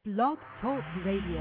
Blog Talk Radio.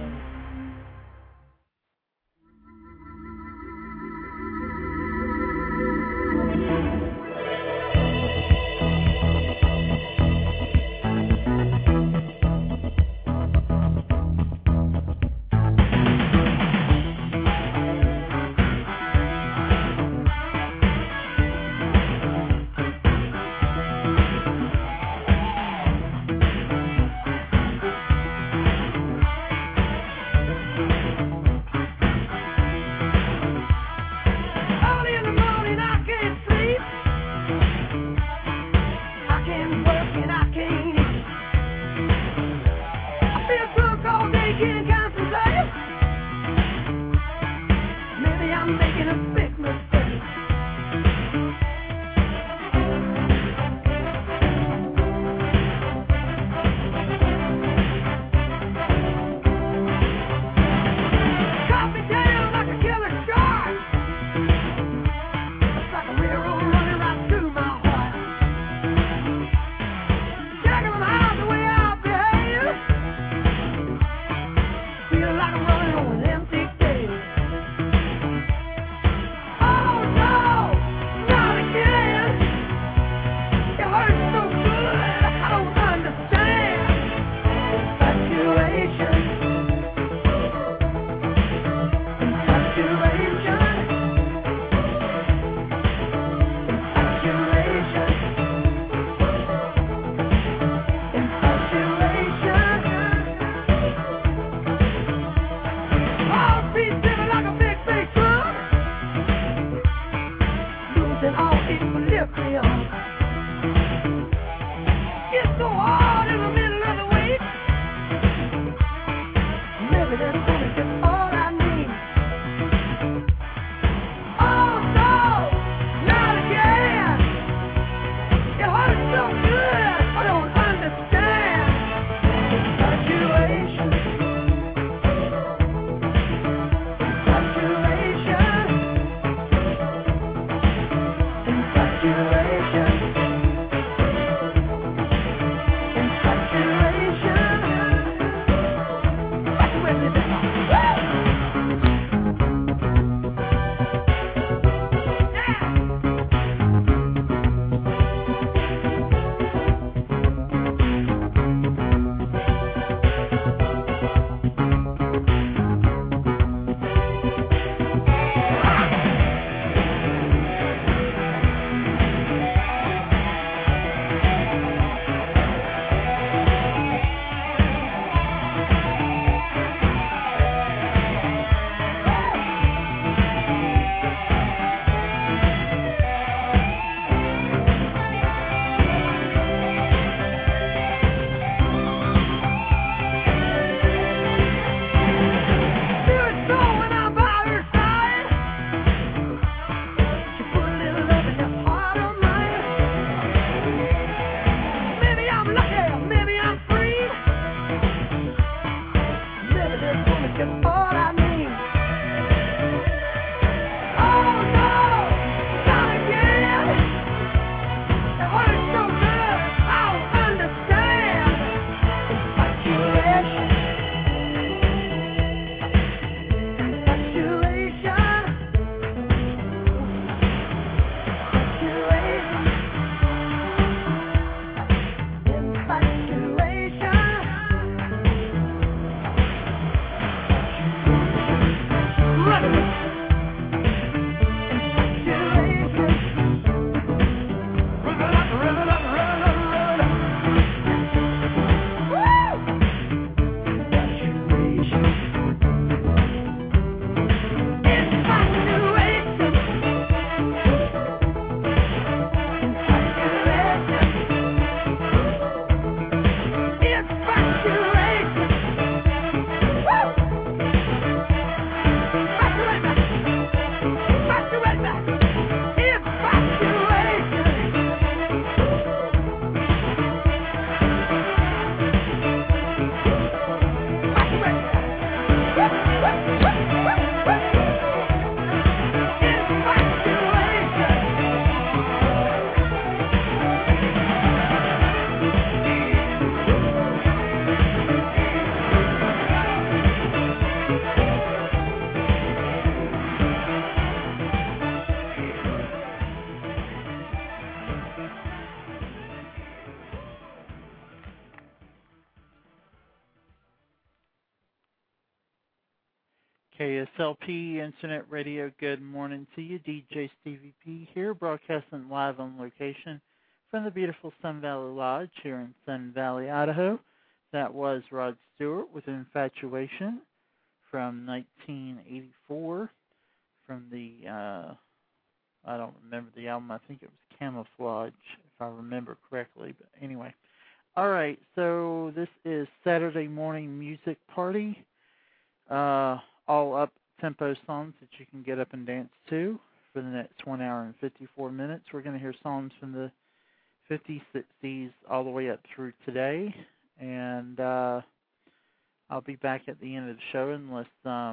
KSLP Internet Radio, good morning to you. DJ Stevie P here, broadcasting live on location from the beautiful Sun Valley Lodge here in Sun Valley, Idaho. That was Rod Stewart with Infatuation from 1984 from the, I don't remember the album, I think it was Camouflage, if I remember correctly, but anyway. All right, so this is Saturday Morning Music Party. All up-tempo songs that you can get up and dance to for the next 1 hour and 54 minutes. We're going to hear songs from the 50s, 60s, all the way up through today. And I'll be back at the end of the show unless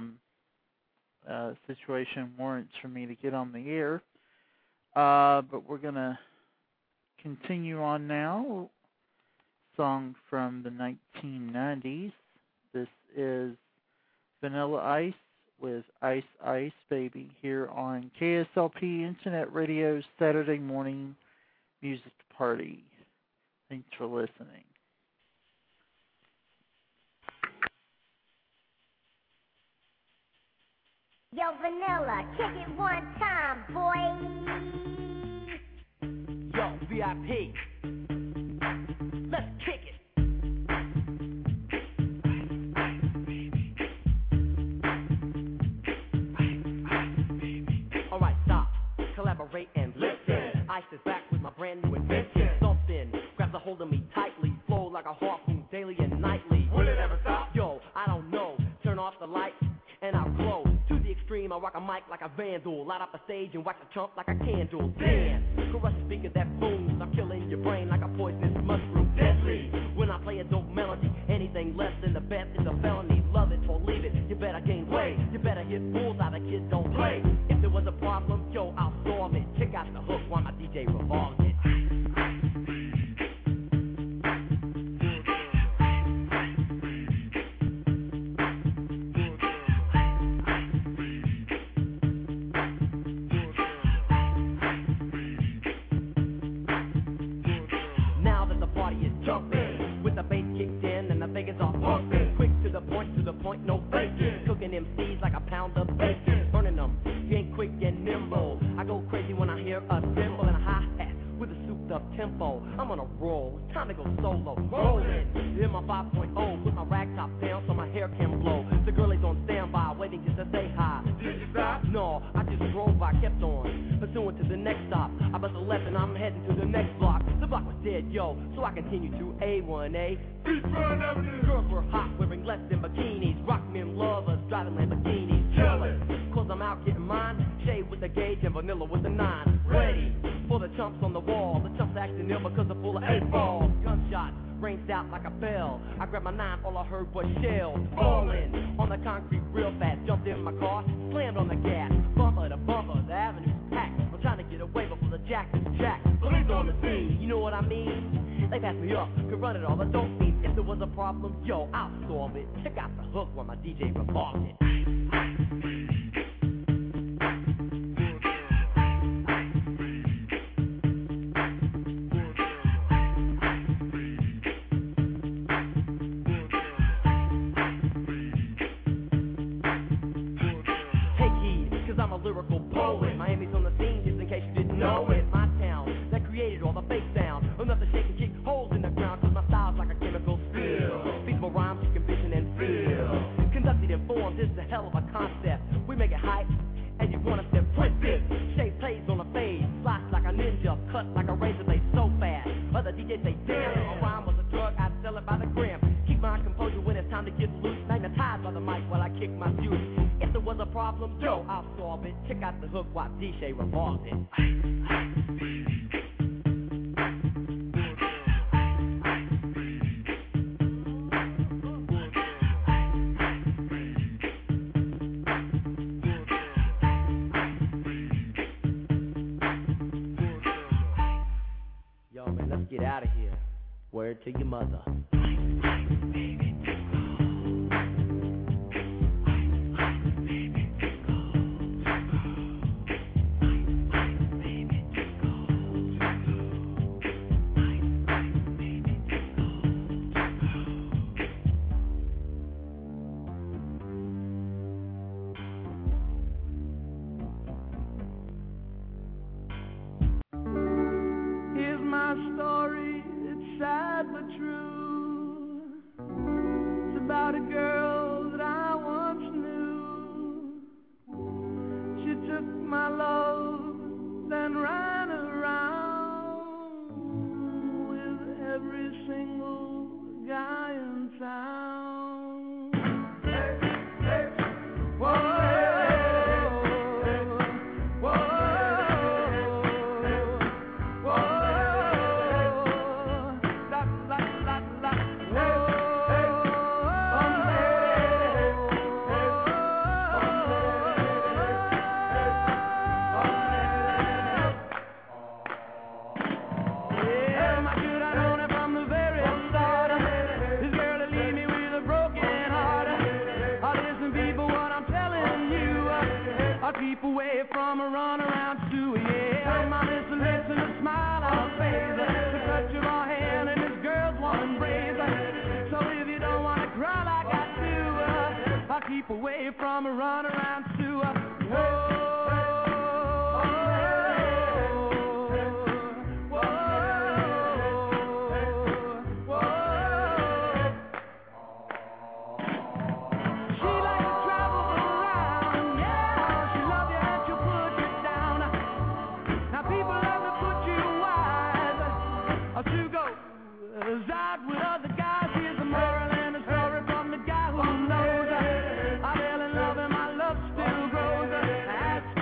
situation warrants for me to get on the air. But we're going to continue on now. Song from the 1990s. This is Vanilla Ice with Ice Ice Baby here on KSLP Internet Radio's Saturday Morning Music Party. Thanks for listening. Yo, Vanilla, kick it one time, boy. Yo, VIP. Let's kick it. Alright, stop, collaborate and listen. Ice is back with my brand new invention. Something grabs a hold of me tightly, flow like a harpoon daily and nightly. Will it ever stop? Yo, I don't know. Turn off the lights and I'll glow. To the extreme, I rock a mic like a vandal. Light up a stage and wax a chump like a candle. Dance, crush a speaker that booms. I'm killing your brain like a poisonous mushroom. Deadly, when I play a dope melody. Anything less than the best is a felony. Love it or leave it, you better gain weight. You better hit bulls out of kids don't play. If there was a problem, yo, I'll solve it. Check out the hook while my DJ revolves it. No faking, cooking MCs like a pound of bacon, burning them, getting quick and nimble. I go crazy when I hear a cymbal and a hi-hat with a souped up tempo. I'm on a roll, it's time to go solo. Rolling, hit my 5.0, put my rag top down so my hair can blow. The girl is on standby, waiting just to say hi. Did you stop? No, I just drove by, kept on, pursuing to the next stop. I bust a left and I'm heading to the next block. The block was dead, yo, so I continue to A1A. Girls were hot, wearing less than bikinis. Rock men lovers, driving Lamborghinis. Jealous, cause I'm out getting mine. Shade with the gauge and vanilla with the 9. Ready for the chumps on the wall. The chumps acting ill because they're full of 8 balls. Gunshots ranged out like a bell. I grabbed my 9, all I heard was shells. Falling on the concrete real fast. Jumped in my car, slammed on the gas. Bumper to bumper, the avenue's packed. I'm trying to get away before the jack is jacked. Police on the scene, you know what I mean? They pass me up, could run it all, I don't mean if there was a problem, yo, I'll solve it. Check out the hook while my DJ revolves it. Take heed, cause I'm a lyrical poet. Miami's on the scene, just in case you didn't know it. My town, that created all the fake sound. Enough to shake and kick holes in the ground, cause my style's like a chemical spill. Feasible rhymes you can vision and feel. Conducted in form, this is a hell of a concept. We make it hype, and you wanna step with this. Shape plays on a fade, slice like a ninja, cut like a razor blade so fast. Other DJs say, damn, a rhyme was a drug, I'd sell it by the gram. Keep my composure when it's time to get loose. Magnetized by the mic while I kick my juice. If there was a problem, yo, I'll solve it. Check out the hook while DJ revolves it. Yo, man, let's get out of here. Word to your mother. keep away from a run around Sue, yeah. My listen, a smile on her face, the touch of her hand and this girl's one embrace. So if you don't wanna cry like I do, I'll keep away from a run around Sue. Whoa. Out with other guys, here's a moral and a story from the guy who knows. I fell in love and my love still grows. As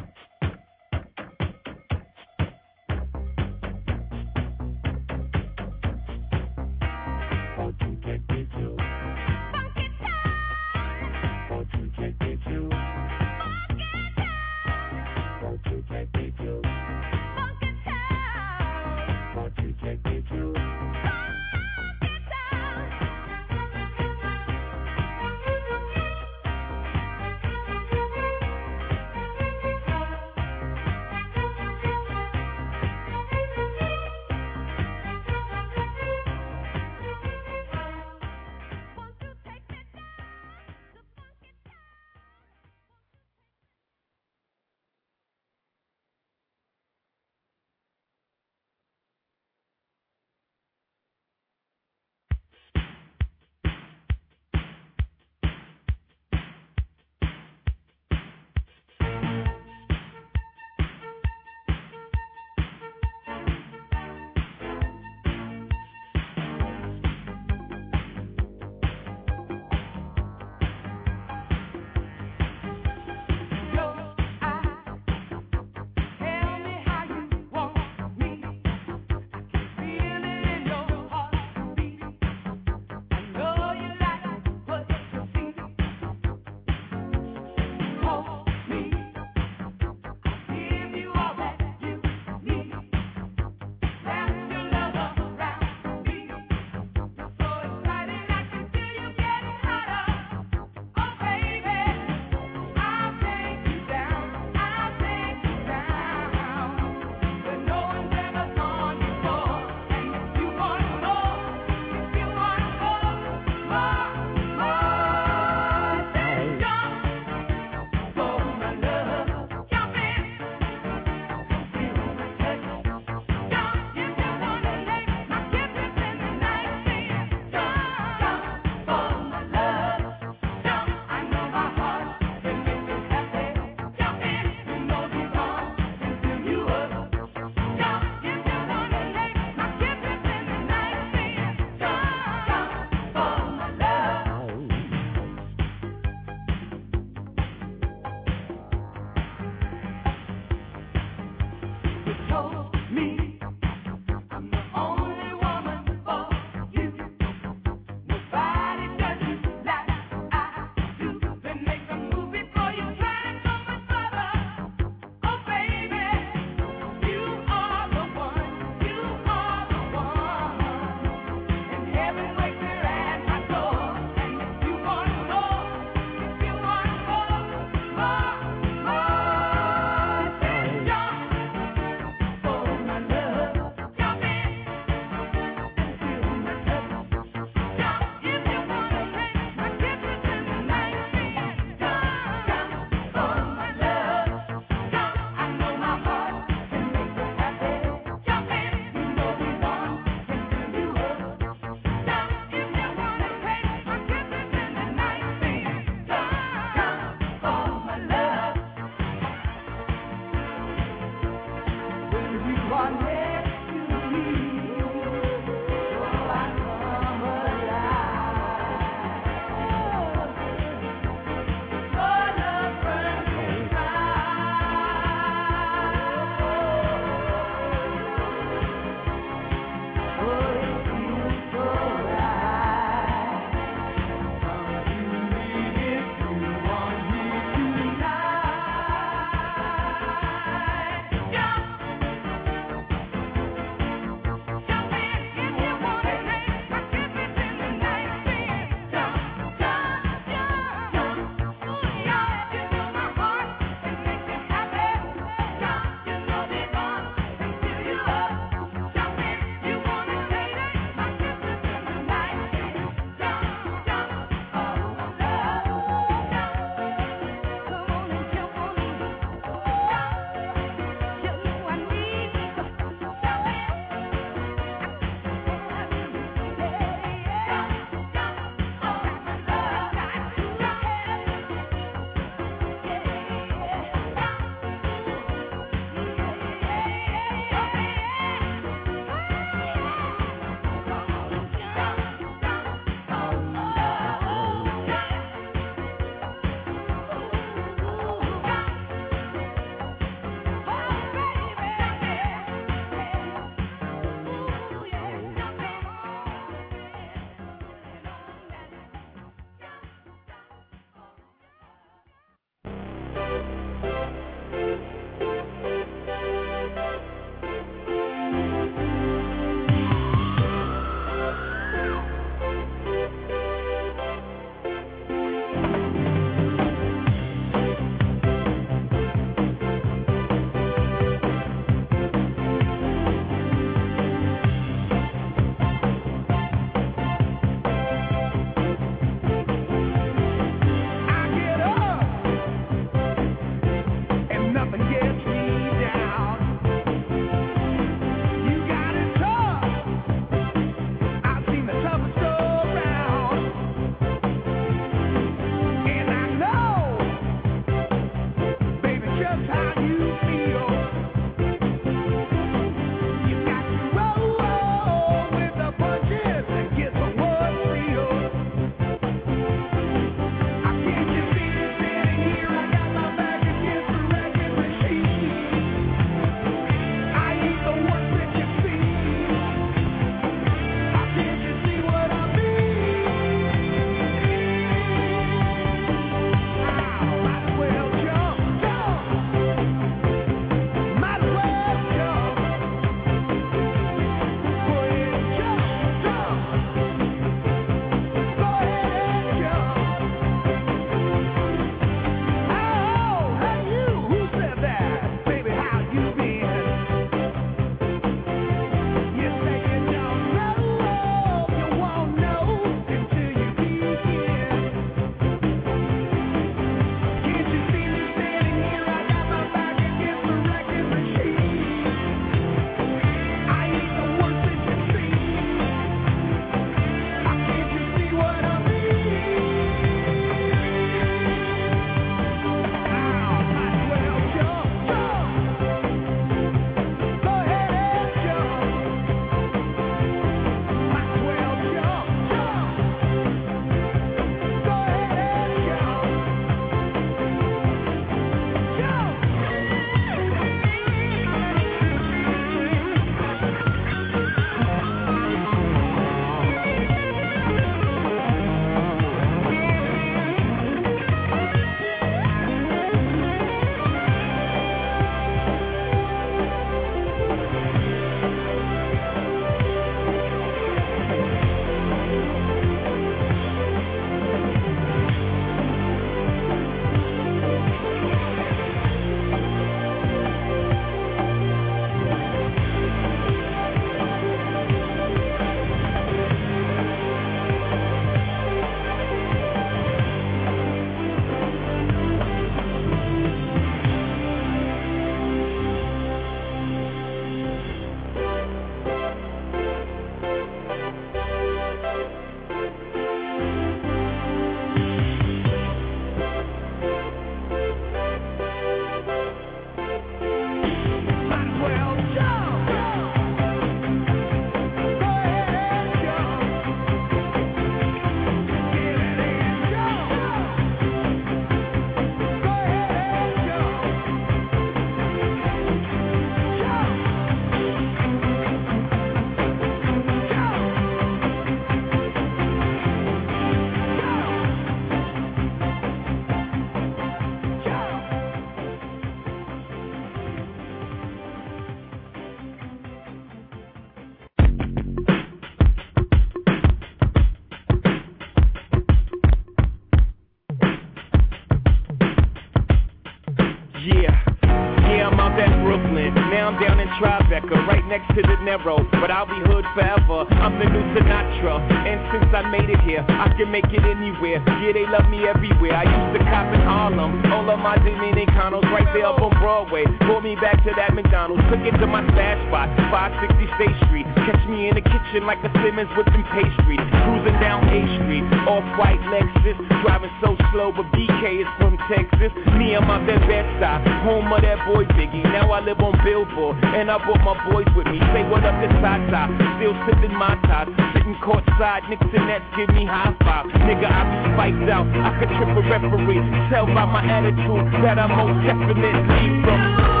Now I'm down in Tribeca, right next to the Narrow, but I'll be hood forever. I'm the new Sinatra, and since I made it here, I can make it anywhere. Yeah, they love me everywhere. I used to cop in Harlem, all of my Dominicanos right there up on Broadway. Pulled me back to that McDonald's, took it to my stash spot, 560 State Street. Catch me in the kitchen like a Simmons with some pastry. Cruising down A Street, off-white Lexus, driving so slow, but BK is from Texas. Me, I'm out that Bed-Stuy, home of that boy Biggie. Now I live on Billboard, and I brought my boys with me. Say what up to Tata, still sipping my ties, sitting courtside, Knicks and Nets give me high five. Nigga, I be spiked out, I could trip a referee. Tell by my attitude that I'm most definitely from.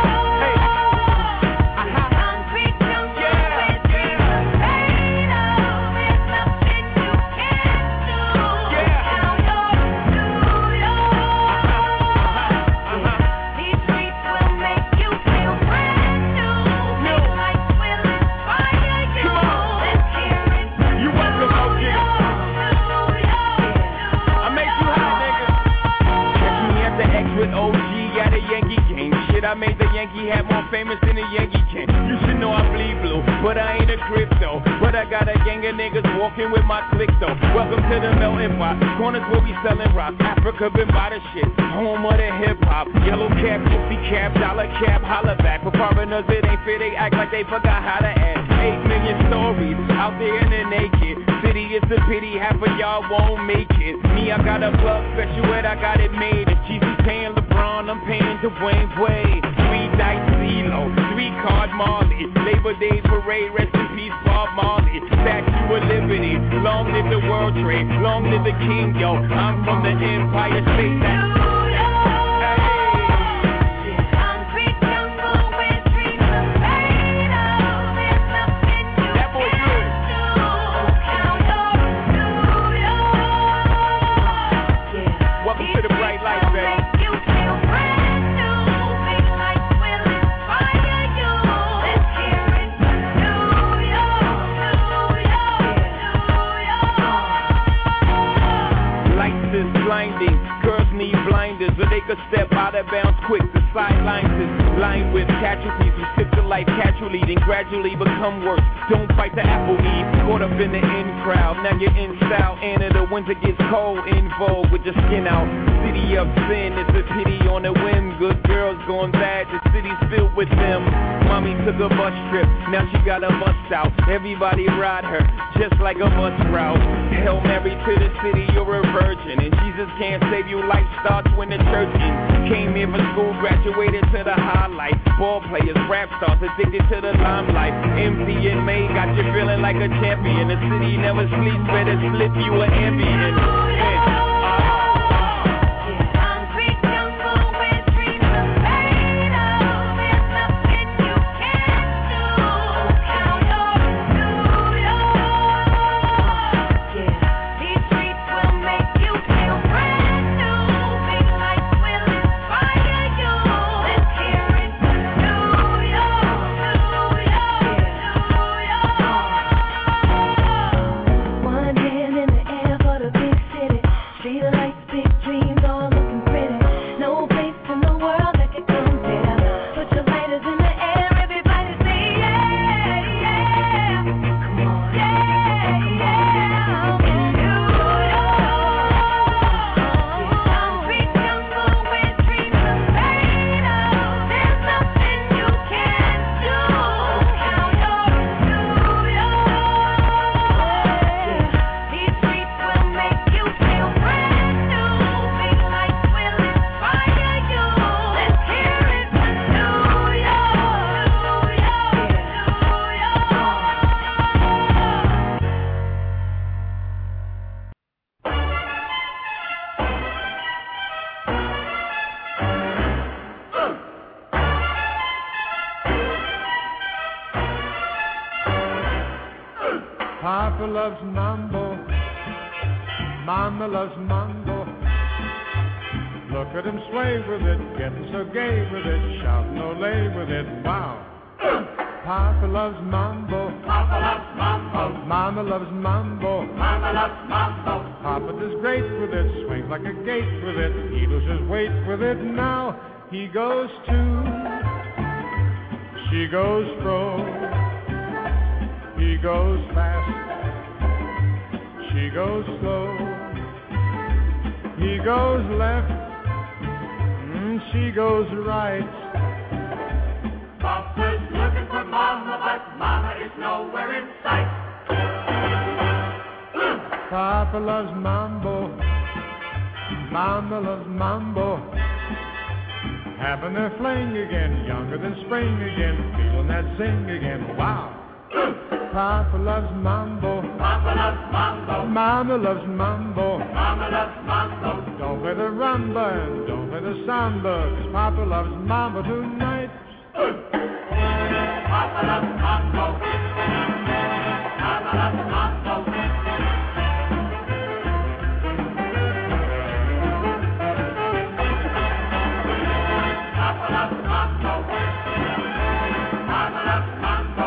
I made the Yankee hat more famous than the Yankee can. You should know I bleed blue, but I ain't a crypto. But I got a gang of niggas walking with my click though. Welcome to the melting pot, corners where we selling rock. Africa been by the shit, home of the hip hop. Yellow cap, goofy cap, dollar cap, holla back. For foreigners it ain't fair, they act like they forgot how to act. 8 million stories out there in the naked city. It's a pity half of y'all won't make it. Me, I got a plug special and I got it made. If Jesus paying LeBron, I'm paying Dwayne Wade. 3 dice CeeLo, 3-card Marley. Labor Day parade, rest in peace Bob Marley. Statue of Liberty, long live the World Trade, long live the King, yo. I'm from the Empire State. That's so they could step out of bounds quick. The sidelines is lined with casualties who sip the life casually, then gradually become worse. Don't fight the apple eve, caught up in the in crowd. Now you're in style, and in the winter gets cold, in vogue with your skin out. City of sin, it's a pity on a whim. Good girls going bad, the city's filled with them. Mommy took a bus trip, now she got a bus out. Everybody ride her, just like a bus route. Hail Mary to the city, you're a virgin, and Jesus can't save you. Life starts when the church ends. Came here for school, graduated to the highlight. Ball players, rap stars, addicted to the limelight. MC in May got you feeling like a champion. The city never sleeps, better slip you an ambient. Papa loves mambo, Mama loves mambo. Look at him sway with it, getting so gay with it, shouting Olay with it, wow. Papa loves mambo, Papa loves mambo. Mama loves mambo, Mama loves mambo. Papa does great with it, swings like a gate with it, he loses weight with it. Now he goes to She goes slow, he goes fast. She goes slow, he goes left, she goes right. Papa's looking for Mama, but Mama is nowhere in sight. Papa loves mambo, Mama loves mambo. Having their fling again, younger than spring again, feeling that zing again, wow. Papa loves mambo, Papa loves mambo, Mama loves mambo. Mama loves mambo. Don't play the rumba and don't play the samba, 'cause Papa loves mambo tonight. Papa loves mambo, Mama loves mambo. Papa loves mambo, Mama loves mambo.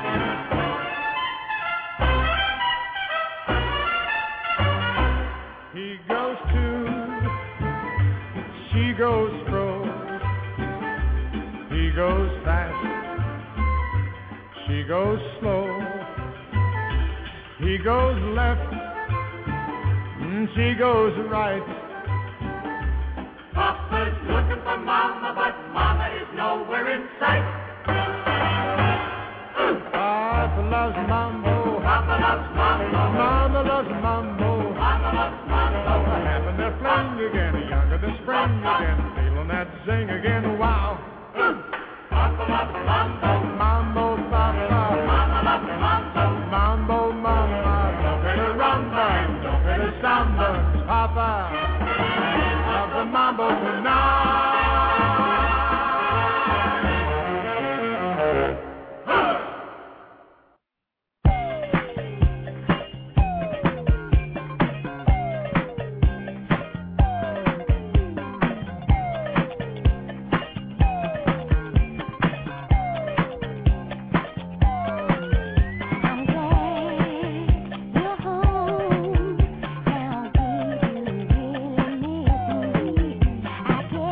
He goes to, she goes pro, he goes fast, she goes slow, he goes left, she goes right. Papa's looking for Mama, but Mama is nowhere in sight. Papa loves mambo, Papa loves mambo, Mama loves mambo. Mama loves mambo. Having their fling again, younger than spring again, feeling that zing again, wow. Papa loves mambo, Mambo, Papa, Mama loves mambo. mambo, Mama. Don't play the rumba and don't play the samba, 'cause Papa loves the mambo tonight. I'm glad you're home. Now, do you really miss me? I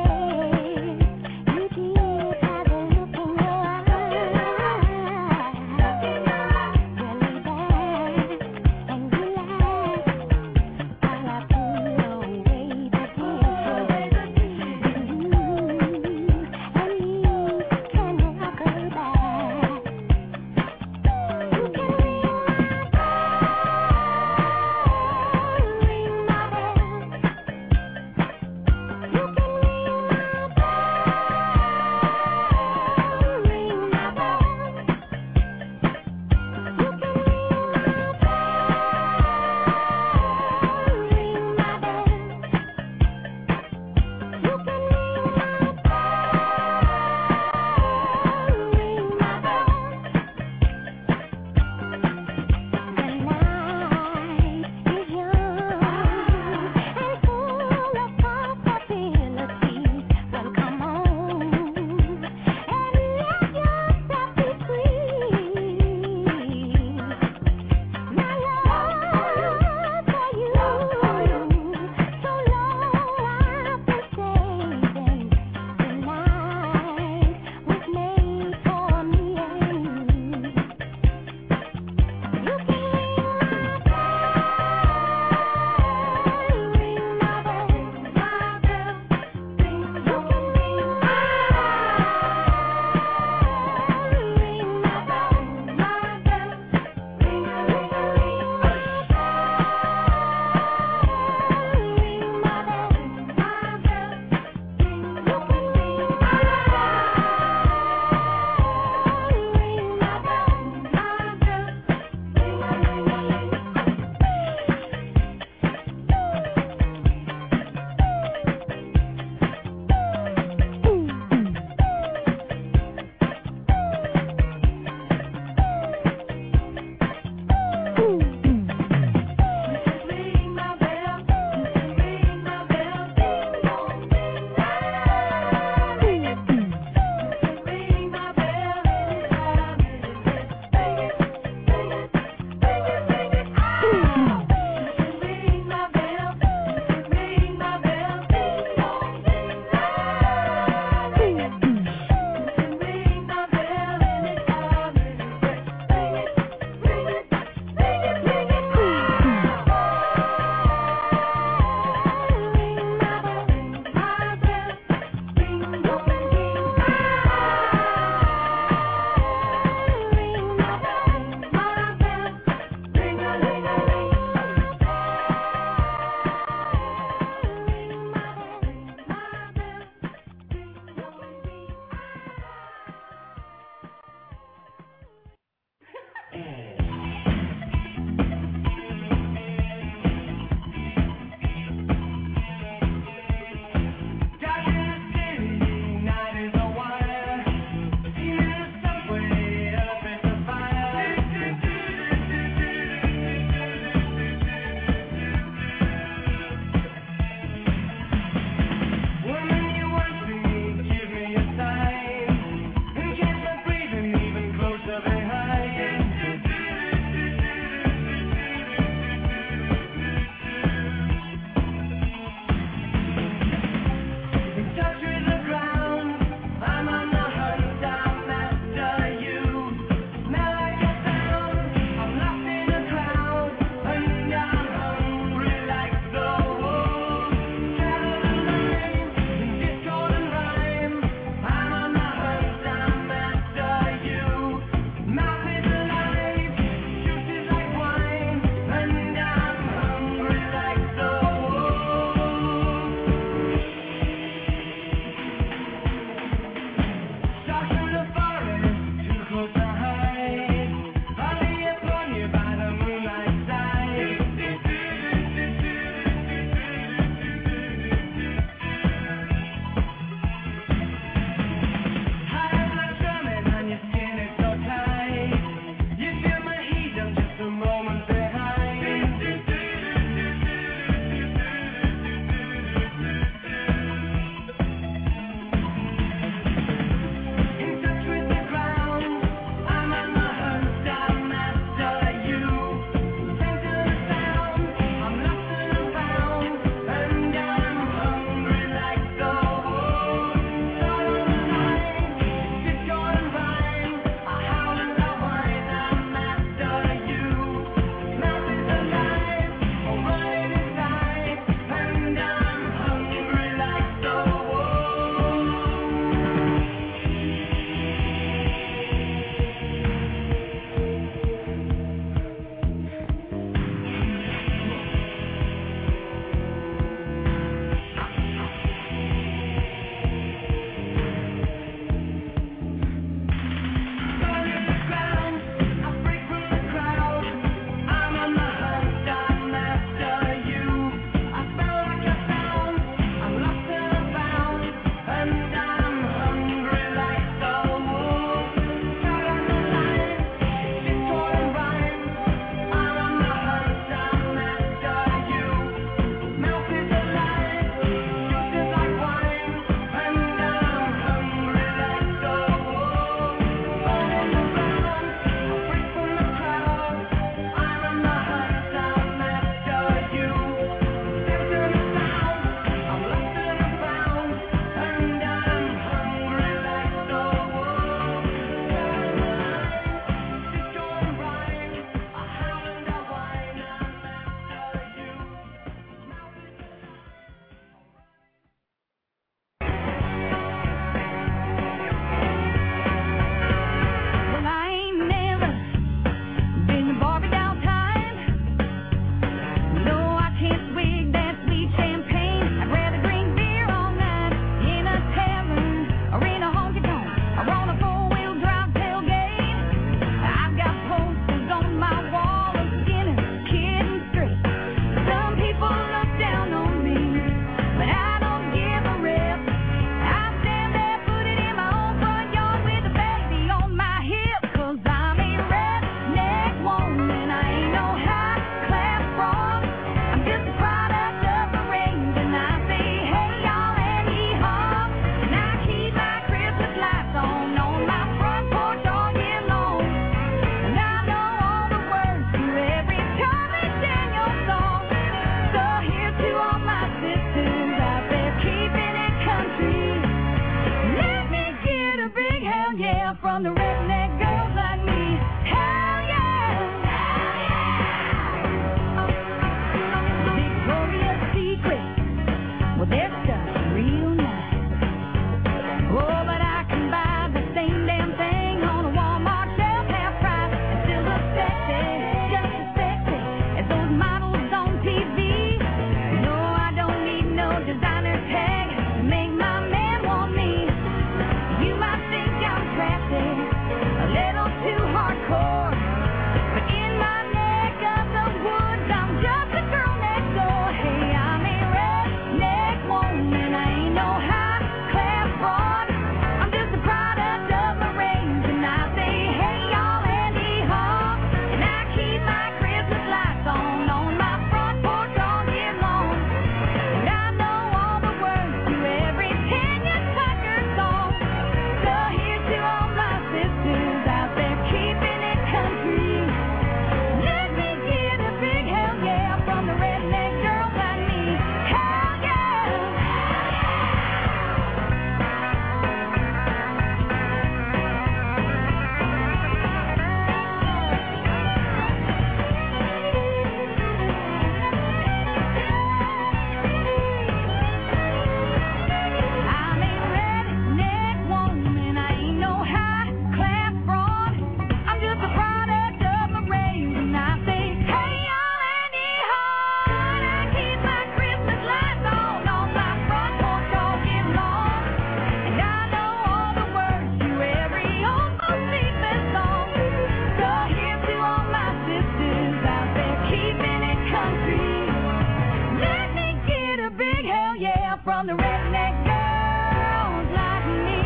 love from the redneck girls like me.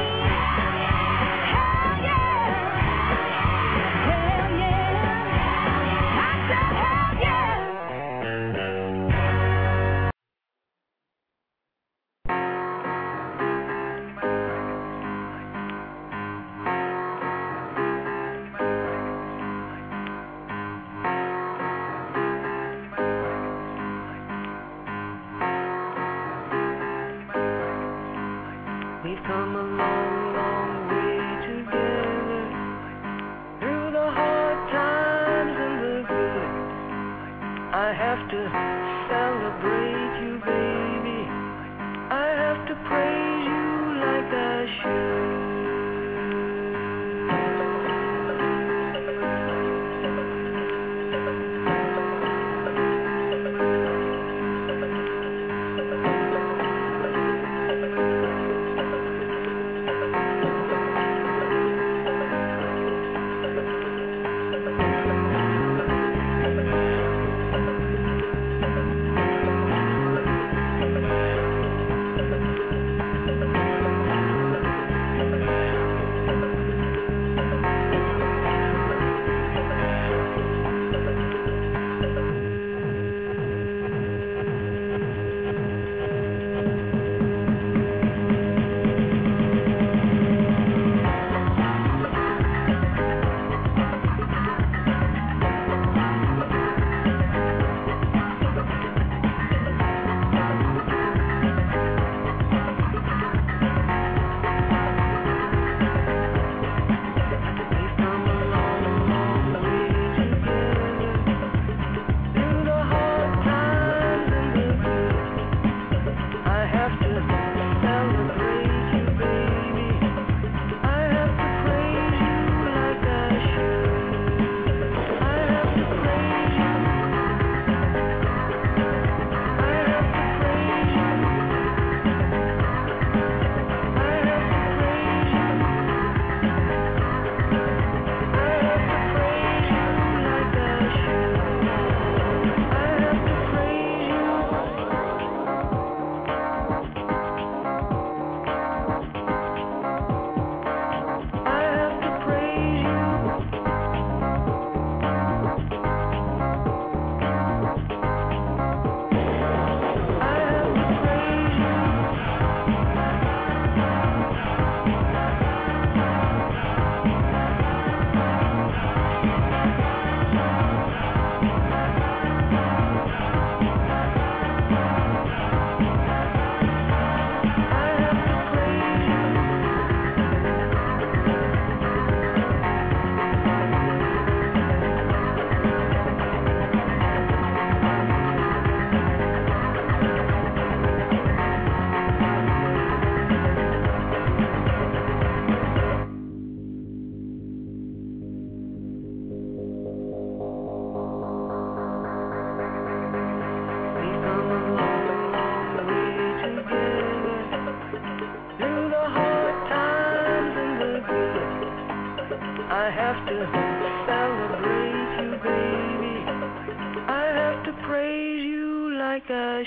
Hell yeah, hell yeah, I said hell yeah. We've come a long, long way together, through the hard times and the good. I have to celebrate you, baby. I have to praise you like I should. I have to celebrate you, baby. I have to praise you like I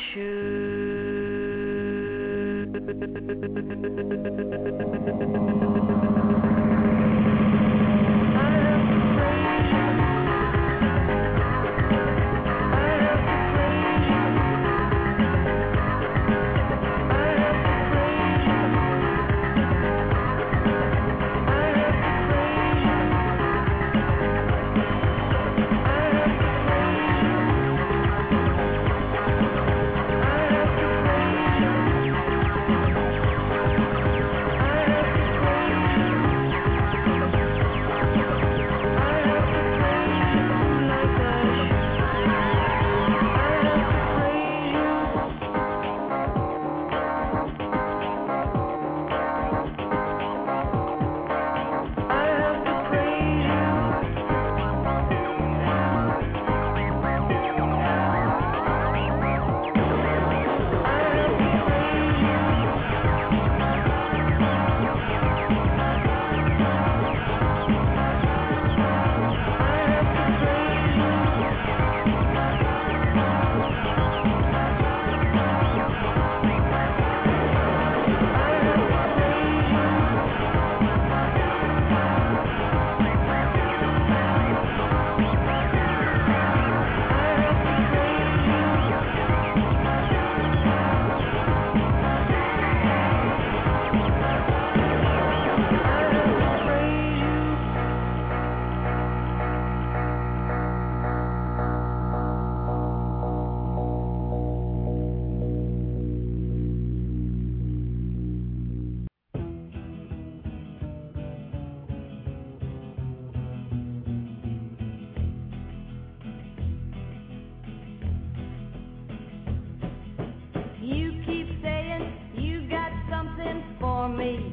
me.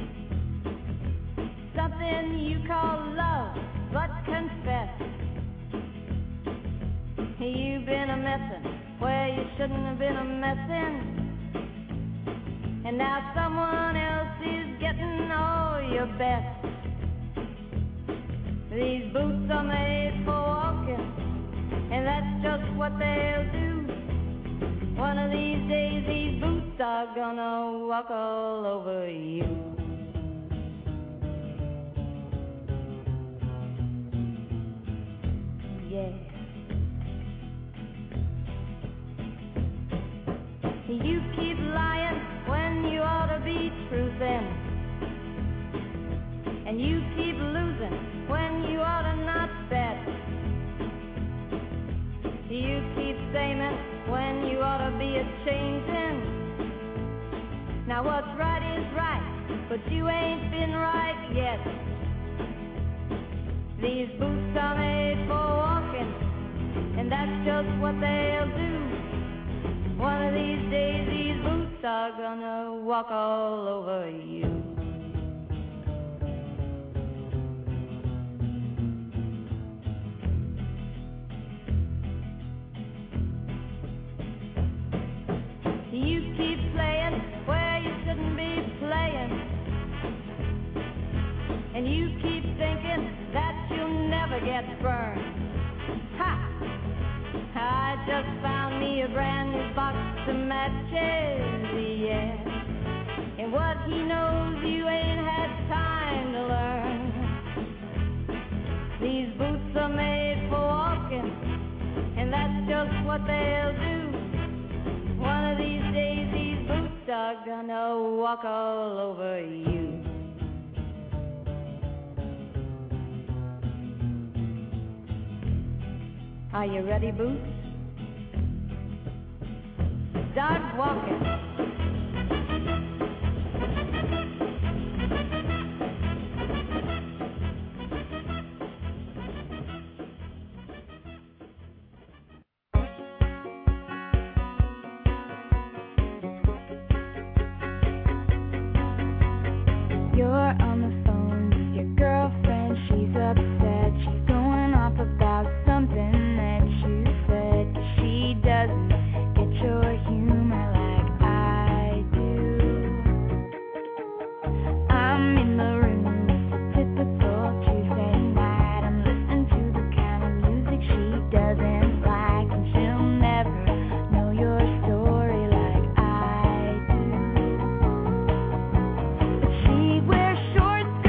Something you call love, but confess you've been a messin' where you shouldn't have been a messin'. And now someone else is getting all your best. These boots are made for walking, and that's just what they'll do. One of these days these boots are gonna walk all over you. Yeah. You keep lying when you ought to be truthin', and you keep losing when you ought to not bet. You keep saying when you ought to be a-changin'. Now what's right is right, but you ain't been right yet. These boots are made for walking, and that's just what they'll do. One of these days these boots are gonna walk all over you. You keep playing where you shouldn't be playing, and you keep thinking that you'll never get burned. Ha! I just found me a brand new box of matches, yeah. And what he knows you ain't had time to learn. These boots are made for walking, and that's just what they'll do. One of these days these boots are gonna walk all over you. Are you ready, Boots? Start walking. You're on the phone with your girlfriend, she's upset, she's going off about something that you said, 'cause she doesn't get your humor like I do. I'm in the room, it's a typical Tuesday night, I'm listening to the kind of music she doesn't like, and she'll never know your story like I do. But she wears shorts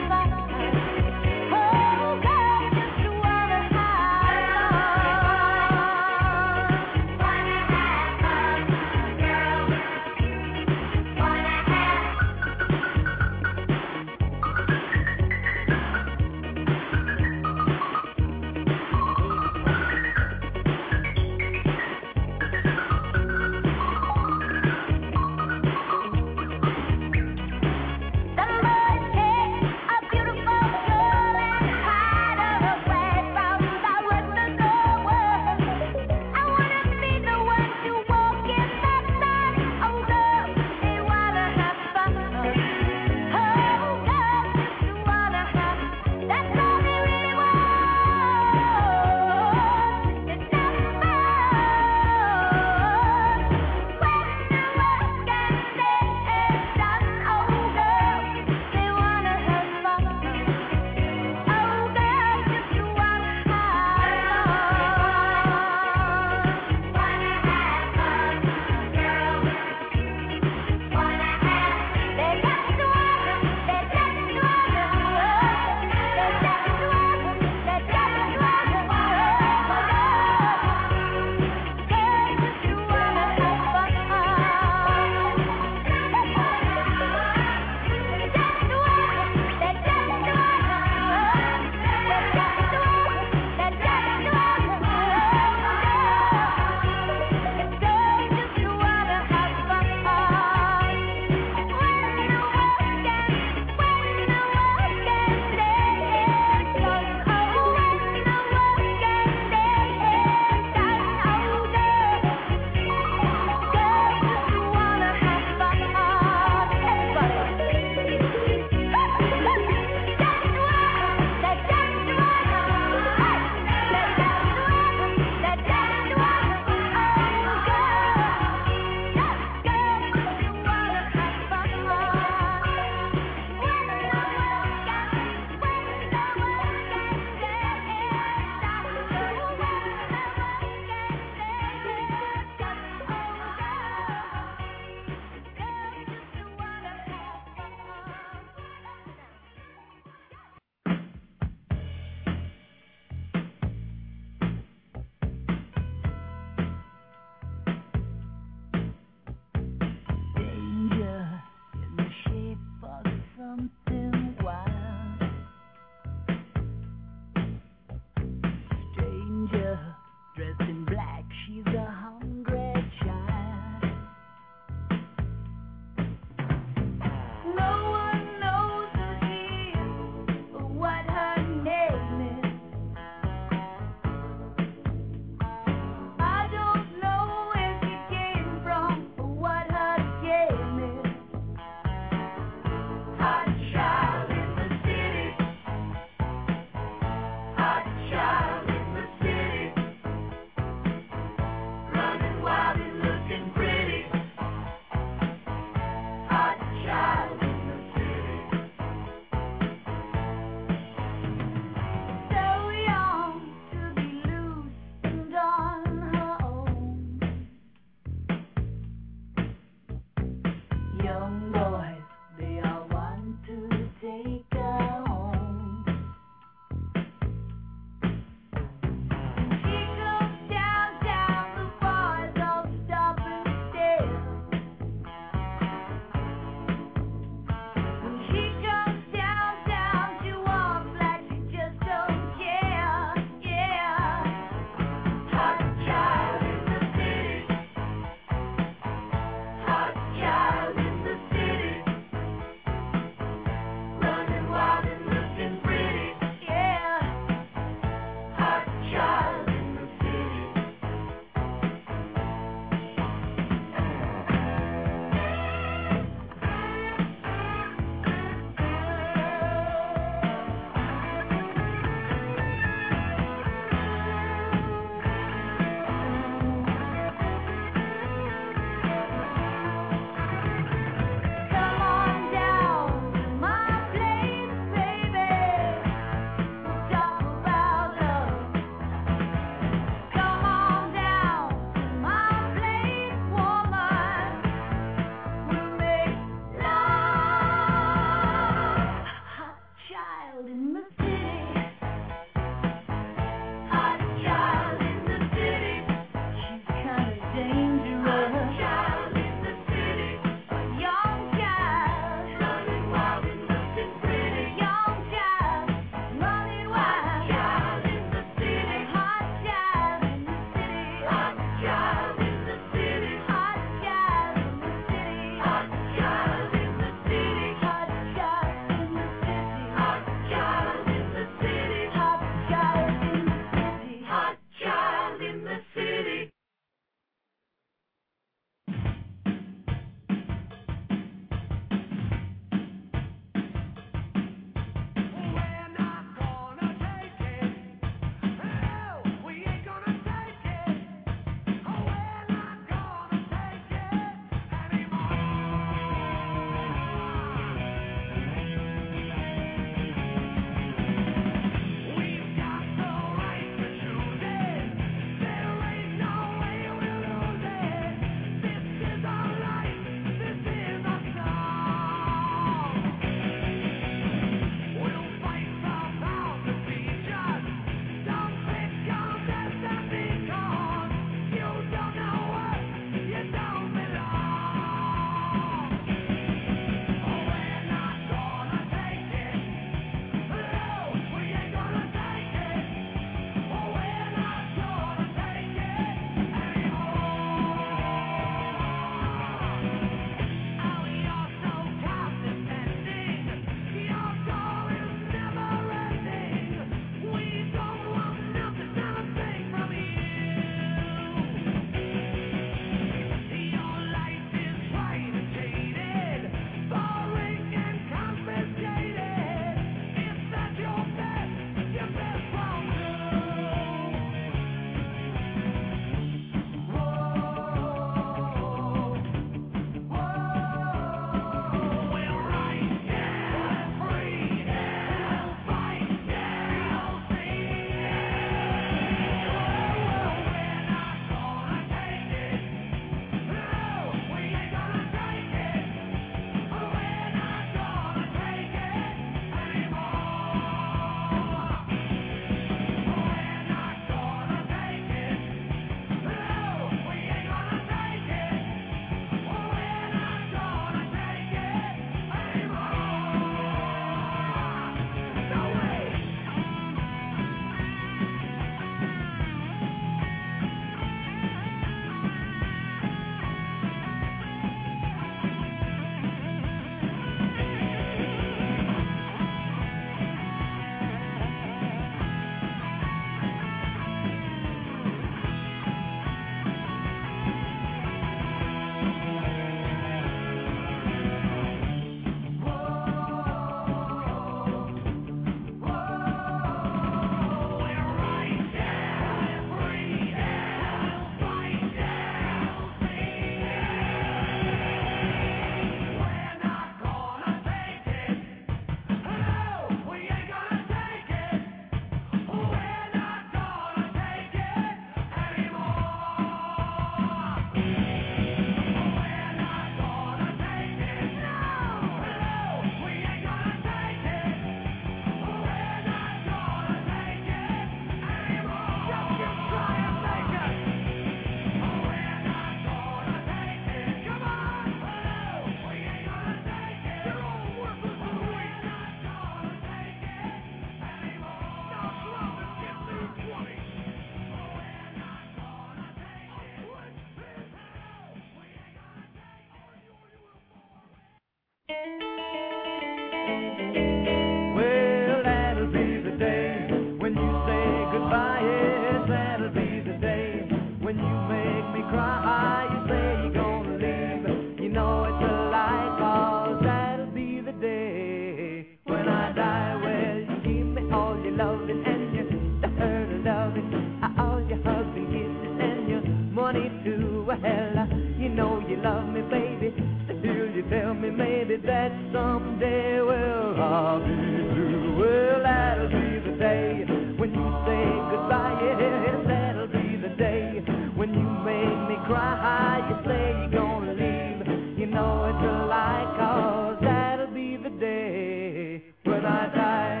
Well, you know you love me, baby. Still you tell me maybe that someday, well, I'll be through. Well, that'll be the day when you say goodbye. Yes, that'll be the day when you make me cry. You say you're gonna leave. You know it's a lie, 'cause that'll be the day when I die.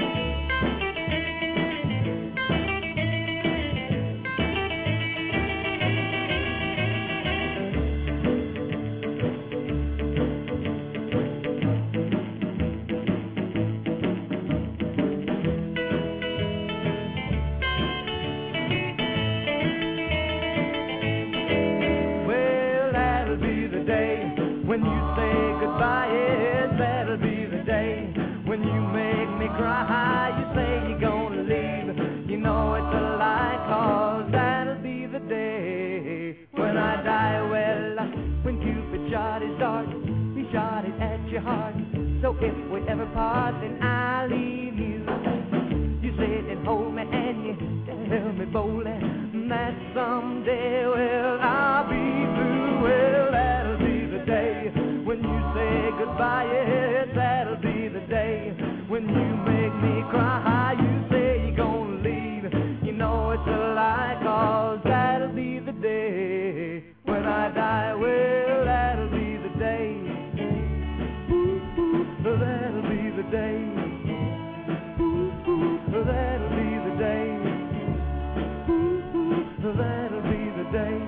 When you say goodbye, yes, that'll be the day when you make me cry. You say you're gonna leave. You know it's a lie, 'cause that'll be the day when I die. Well, when Cupid shot his dart, he shot it at your heart. So if we ever part, then I'll leave you. You sit and hold me and you tell me boldly that someday, well, I'll be through. Well, that'll be the day when you say goodbye. Yes, that'll be the day when you make me cry. You say you're gonna leave. You know it's a lie, 'cause that'll be the day when I die. Well, that'll be the day. Ooh, ooh, that'll be the day. Ooh, ooh, that'll be the day. Ooh, ooh, that'll be the day.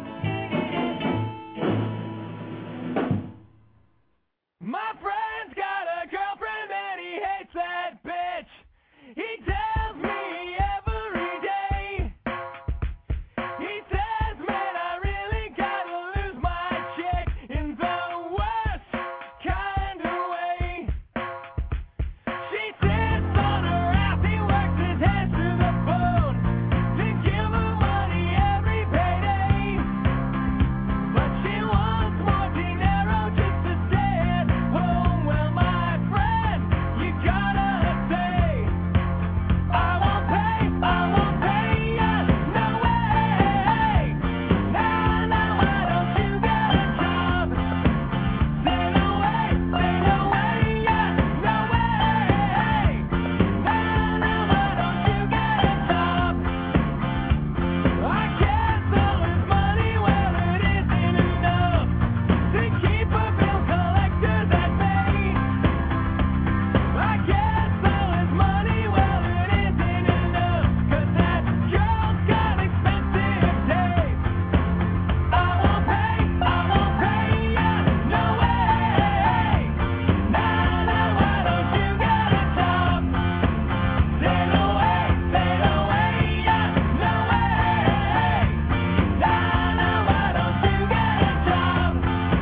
My friend's got a girlfriend and he hates that bitch. He tells me every day. He says, man, I really gotta lose my chick in the worst kind of way. She sits on her ass, he works his hands to the bone to give her money every payday. But she wants more dinero just to stay at home. Well, my friend, you gotta say, I won't pay ya, no way. Nah, nah, why don't you get a job? Say no way, yeah, no way. Nah, nah, why don't you get a job? I can't sell his money, well, it isn't enough to keep a bill collector that pays. I can't sell his money, well, it isn't enough, 'cause that girl's got expensive taste. I won't pay ya, no way. Nah, nah, why don't you get a job? Say no way, yeah, no way. Nah, nah, why don't you get a job?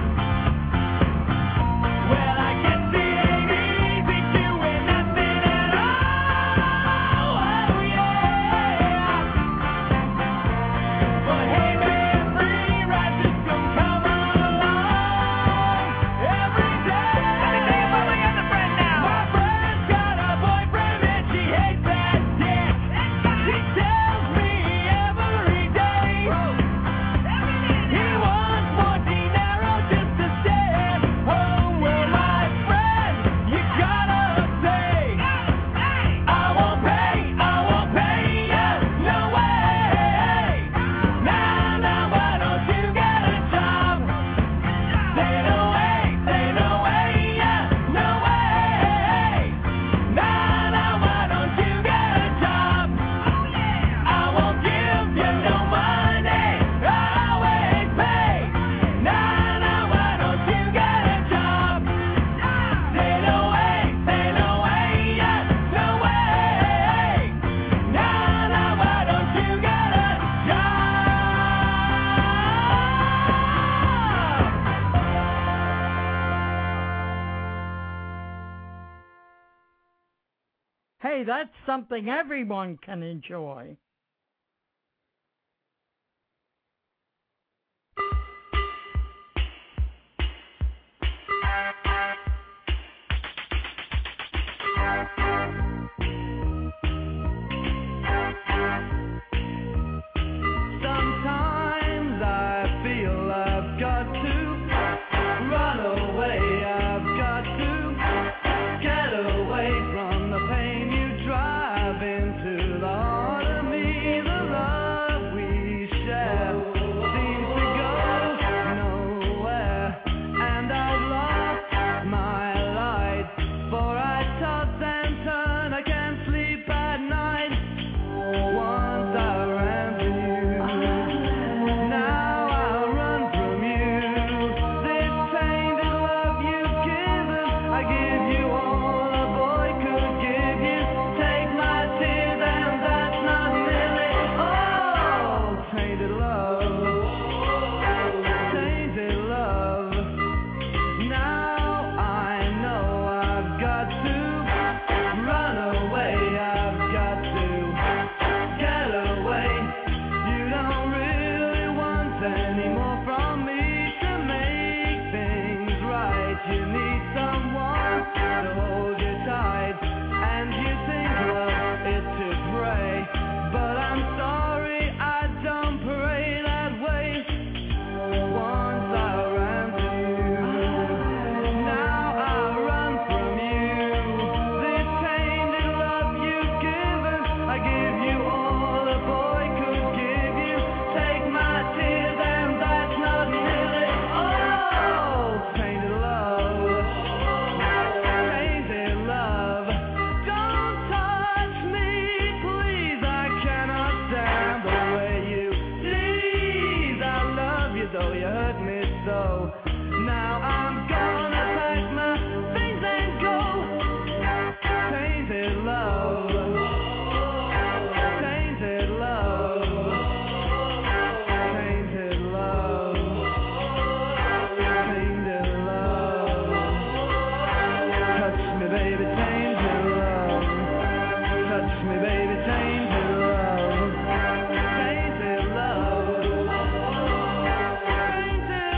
Well, I guess it ain't easy doing nothing at all. Oh, yeah. But hey, man, free rides just don't come along every day. Let me tell you about my other friend now. My friend's got a boyfriend and she hates that dick. She tells me every day. He wants more dinero just to stay at home. Well, my friend, you gotta say, I won't pay ya, no way. Nah, nah, why don't you get a job? Say no way, yeah, no way. Nah, nah, why don't you get a job? I won't give you no money, I always pay. Nah, nah, why don't you get a job? Say no way, yeah, no way. Nah, nah, why don't you get a job? Hey, that's something everyone can enjoy. Sometimes I more from me to make things right. You need someone to hold you tight, and you think love is to pray, but I'm sorry I don't pray that way. Once I ran to you, now I run from you. This tainted love you've given, I give you all a boy could give you. Take my tears and that's not really all. Tainted love, tainted love. Don't touch me, please. I cannot stand the way you please. I love you though you hurt me so. Now I'm gonna pack my things and go. Tainted love, tainted love, tainted love, tainted love. Touch me, baby, tainted love. Touch me, baby, tainted love. Tainted love. Tainted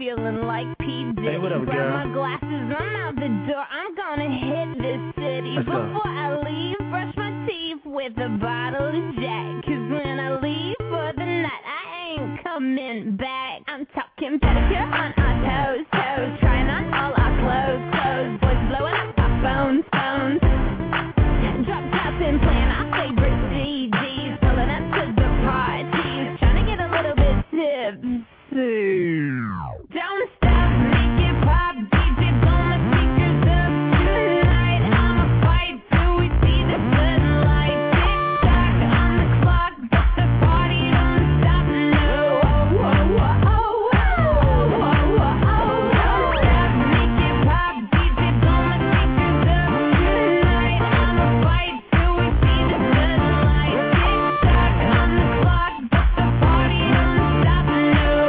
feeling like P. Diddy. Hey, what up, Grab girl? my glasses, I'm out the door. I'm gonna hit this city. Let's go. Before I leave, brush my teeth with a bottle of Jack. 'Cause when I leave for the night, I ain't coming back. I'm talking pedicure on our toes, toes. Trying on all our clothes. Boys blowing up our phones. Drop tops and playing our favorite CDs. Pulling up to the parties. Trying to get a little bit tipsy. Don't stop, make it pop. DJ, blow my speakers up tonight. I'ma fight till we see the sunlight. Tick tock on the clock, but the party don't stop. No, don't stop, make it pop. DJ, blow my speakers up tonight. I'ma fight till we see the sunlight. Tick tock on the clock, but the party don't stop. No,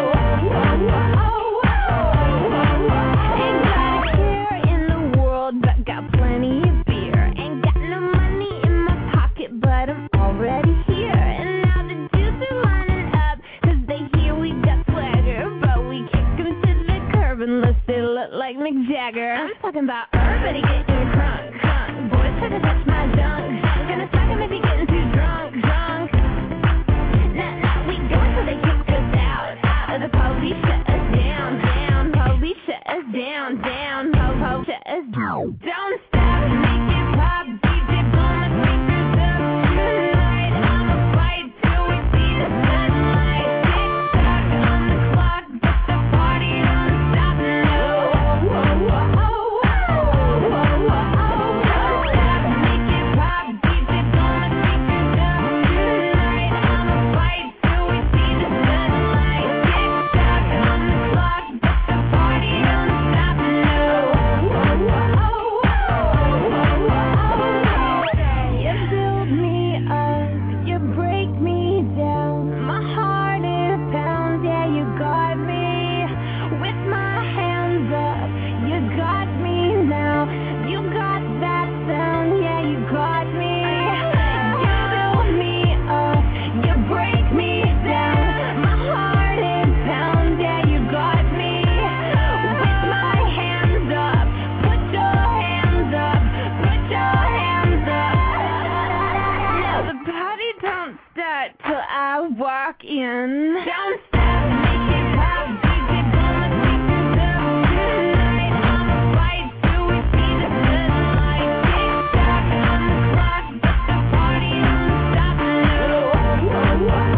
ain't got a care in the world, but got plenty of beer. Ain't got no money in my pocket, but I'm already here. And now the dudes are lining up, 'cause they hear we got swagger. But we kick 'em to the curb unless they look like Mick Jagger. I'm talking about everybody getting crunk. Boys try to touch my junk. Gonna suck 'em if you're getting too drunk. Nah, we go until they kick us out. Of the police shut us down. Police shut us down. Po shut us down. Don't stop, make it pop. DJ, blow my speakers up tonight. I'ma fight till we see the sunlight. Tick tock on the clock, but the party don't stop. No, don't stop, make it pop. DJ, blow my speakers up tonight. I'ma fight till we see the sunlight. Tick tock on the clock, but the party don't stop. No, you build me up, you break me down. My heart it pounds, yeah, you got me. With my hands up, you got me now. You got that sound, yeah, you got me. You build me up, you break me down. My heart it pounds, yeah, you got me. With my hands up, put your hands up, put your hands up. Now the party don't start till I walk in. Don't stop, make it pop. DJ, blow my speakers up tonight. I'ma fight till we see the sunlight. Tick tock on the clock, but the party don't stop. No, don't stop,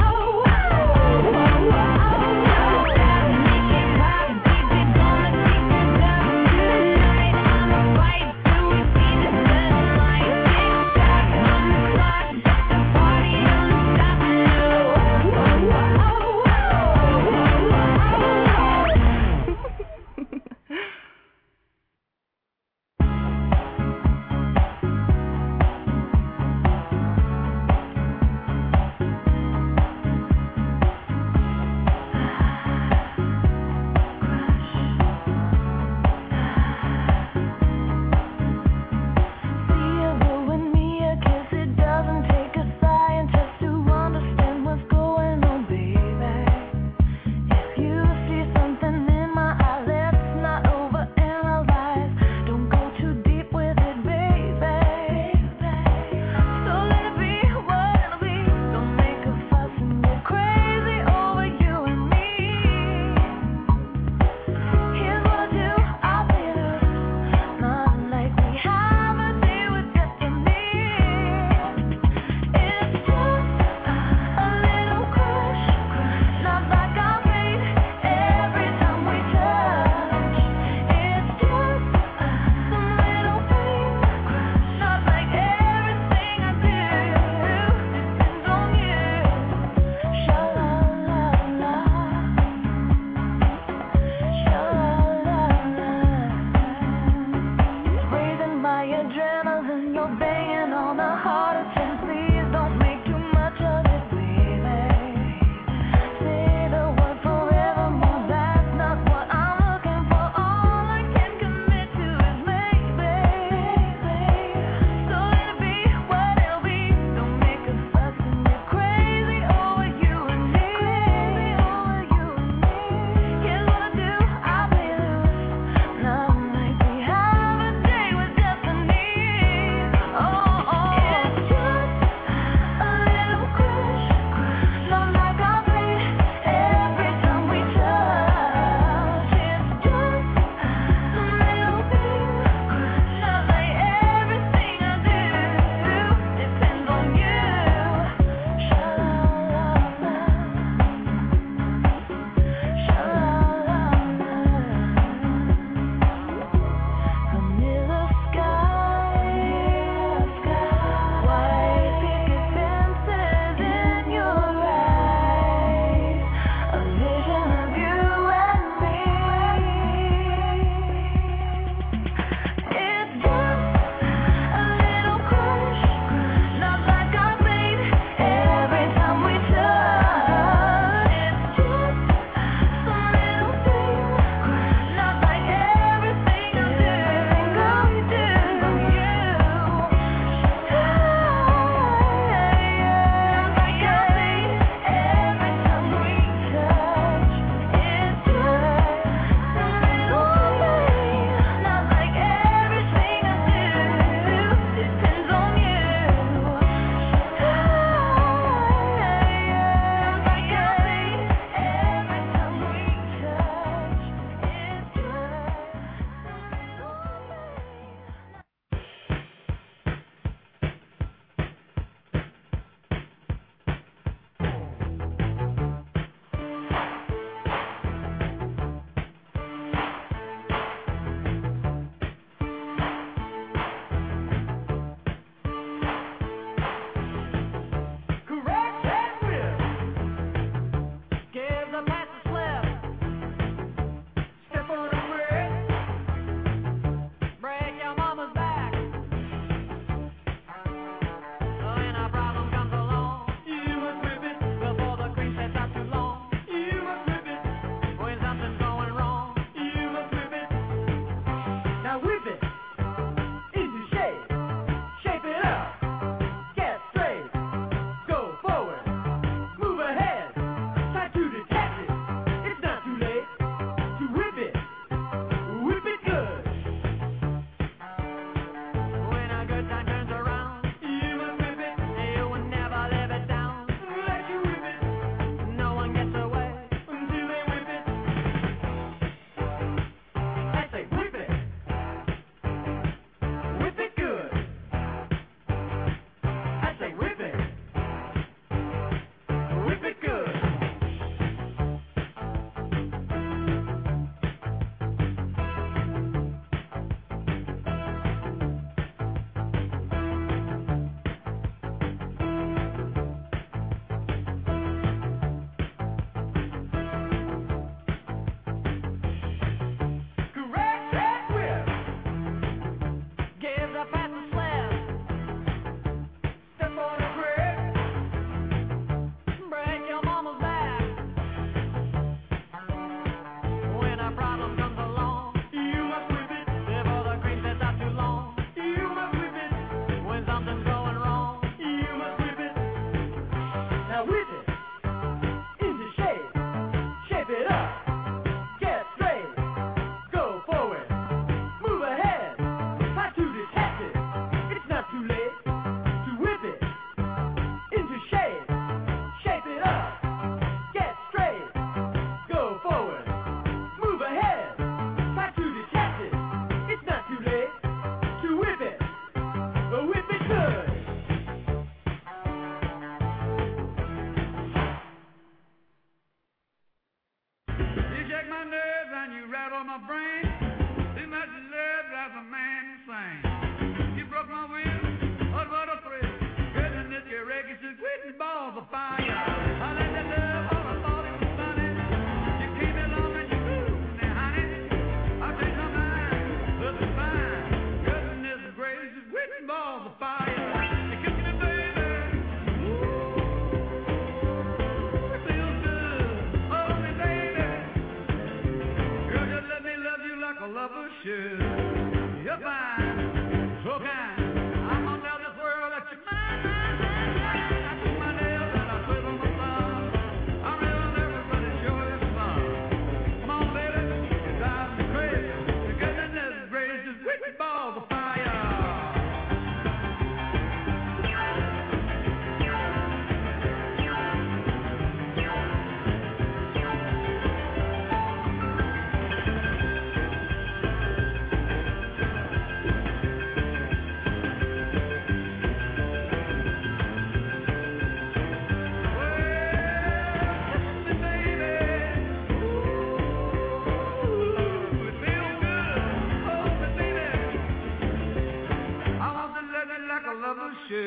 make it pop. DJ, blow my speakers up tonight. I'ma fight till we see the sunlight. Tick tock on the clock, but the party don't stop. No,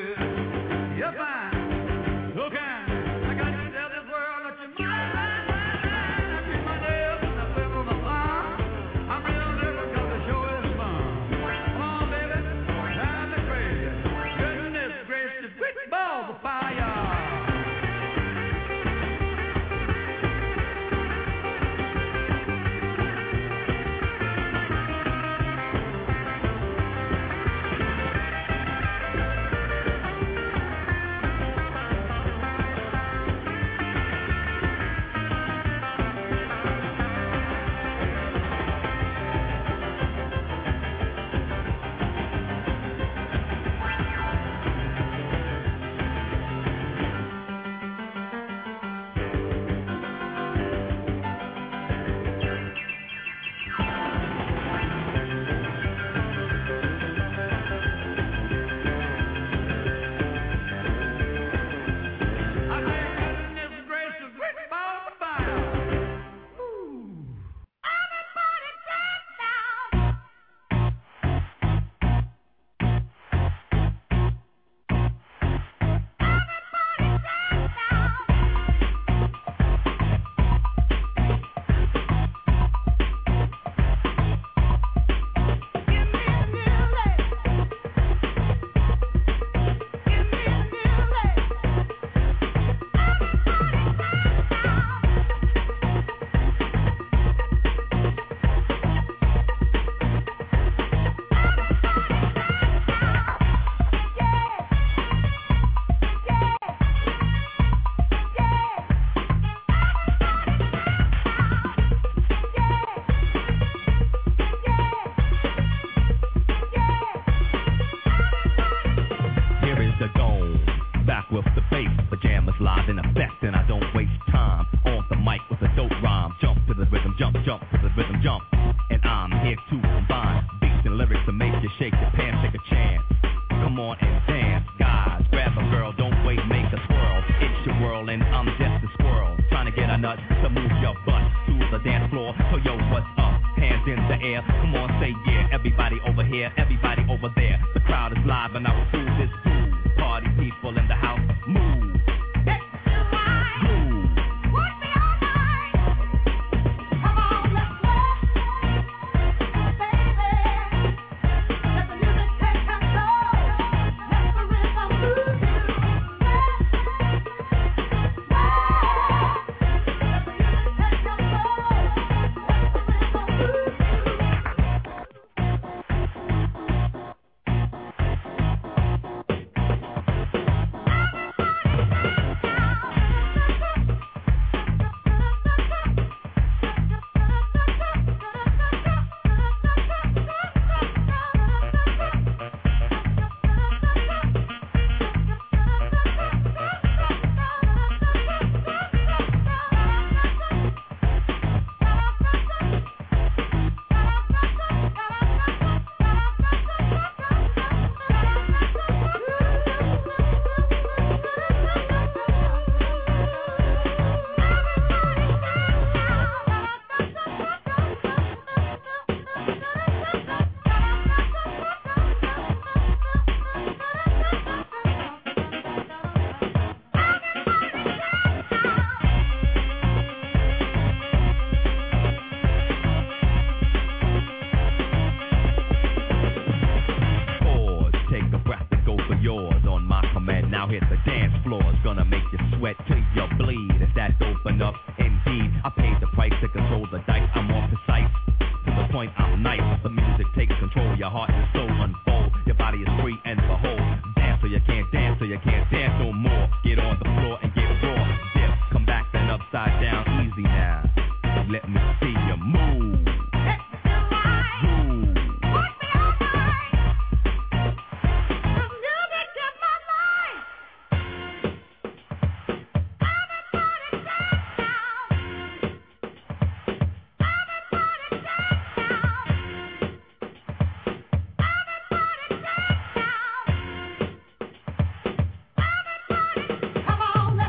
Come on,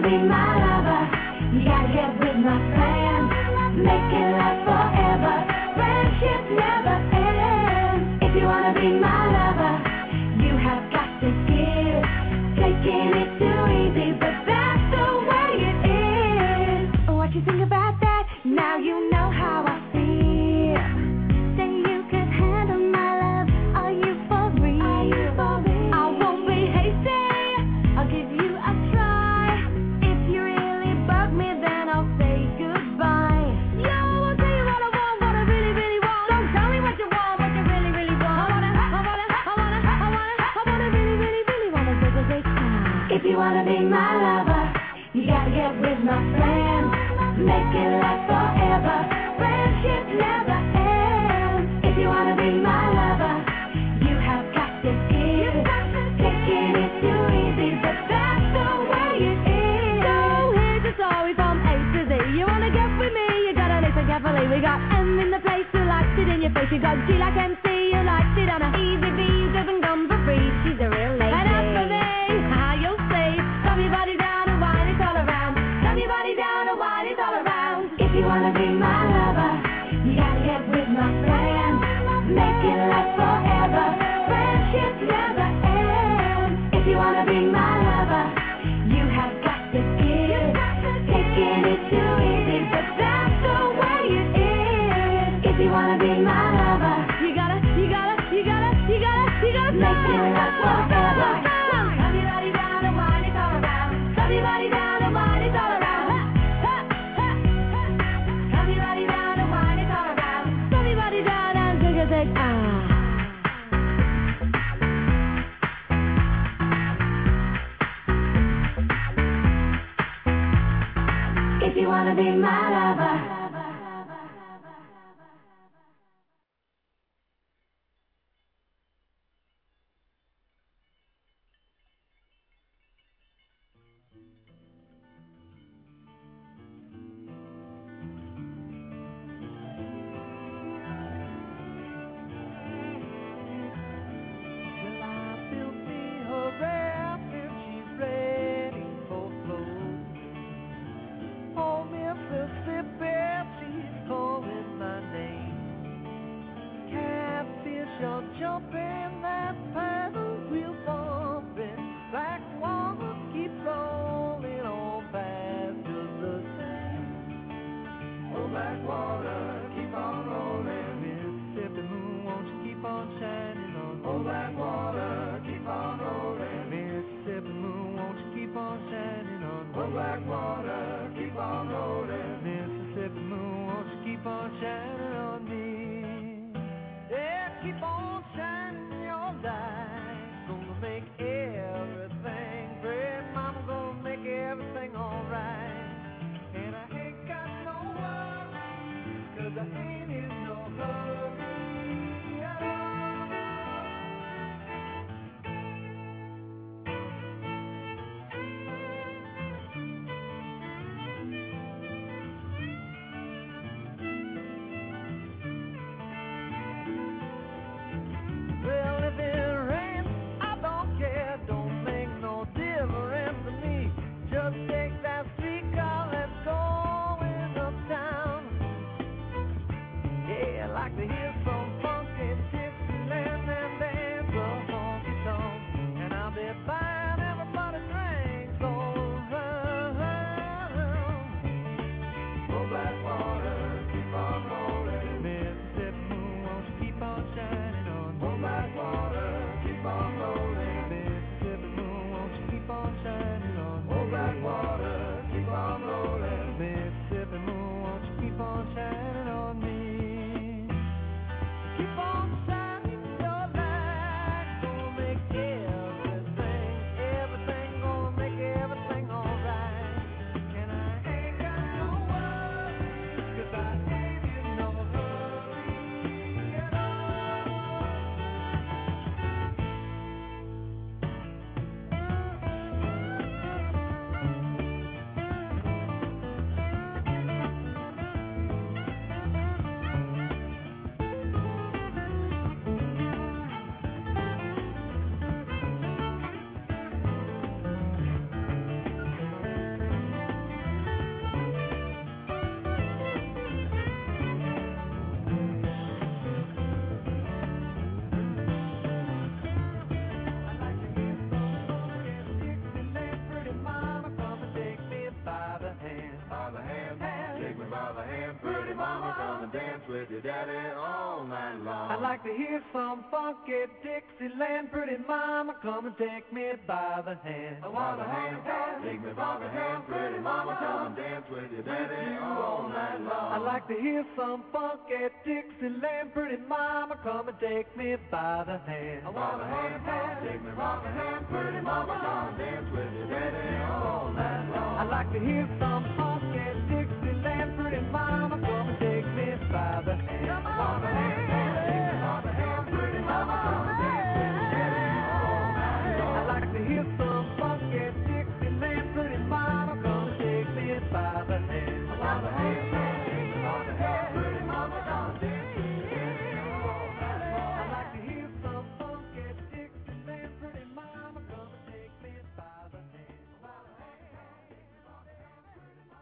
wanna be my lover, you gotta get with my friends. Make it last forever. Friendship never ends. If you wanna be my lover, you have got to give. Taking it too easy, but that's the way it is. What you think about that? Now you know how I feel. Say you could handle my love. Are you for real? I won't be hasty. I'll give you a try. If you really bug me, then I'll say goodbye. Yo, I'll tell you what I want, what I really, really want. Don't tell me what you want, what you really, really want. I wanna really, really, really wanna take time. If you wanna be my lover, you gotta get with my friends. Make it last forever. Friendship never ends. If you wanna be my lover, you have got to give. Taking it too easy, but that's the way it is. So here's a story from A to Z. You wanna get with me, you gotta listen carefully. We got M in the place who likes it in your face. You got G like MC, you likes it on a easy B, who doesn't come for free. She's a real lady. And as for me, how you'll say, drop your body down and wine it all around. Drop your body down and wine it all around. If you wanna be my lover, you gotta get with my friends. Make it last forever. Friendship never ends. If you wanna be my lover, you have got to give. Taking it too easy, but that's the way it is. If you wanna be my lover, you gotta make it last forever. Drop your body down and wine it all around. Drop your body down and wine it all around. Drop your body down and wine it all around. Drop your body down and take a take. If you wanna be my lover. Jumping that paddle wheel bumping, black water keep rolling on past just the same. Oh, black water keep on rolling, Mississippi moon, won't you keep on shining on me? Oh, black water keep on rolling, Mississippi moon, won't you keep on shining on me? Oh, black water keep on rolling, Mississippi moon, won't you keep on shining on me? Yeah, keep on shining your light. Gonna make everything great. Mama gonna make everything alright. And I ain't got no worries, 'cause I ain't in no hurry at all. dance with your daddy all night long. I'd like to hear some funky Dixieland. Pretty mama, come and take me by the hand. By the hand, take me by the hand. Pretty mama, come and dance with your daddy all night long. I'd like to hear some funky Dixieland. Pretty mama, come and take me by the hand. By the hand, take me by the hand. Pretty mama, come and dance with your daddy all night long. I'd like to hear some funky Dixieland. Pretty mama, come and take me by the hand. By the hand, take me by the hand. Pretty mama, come and dance with your daddy all night long. I'd like to hear some funky Dixieland. Pretty mama, come and take me by the hand. By the hand, take me by the hand. Pretty mama, come and dance with your daddy all night long. I'd like to hear some funky Dixieland. Pretty mama, come and take me by the hand. By the hand, take me by the hand. Pretty mama.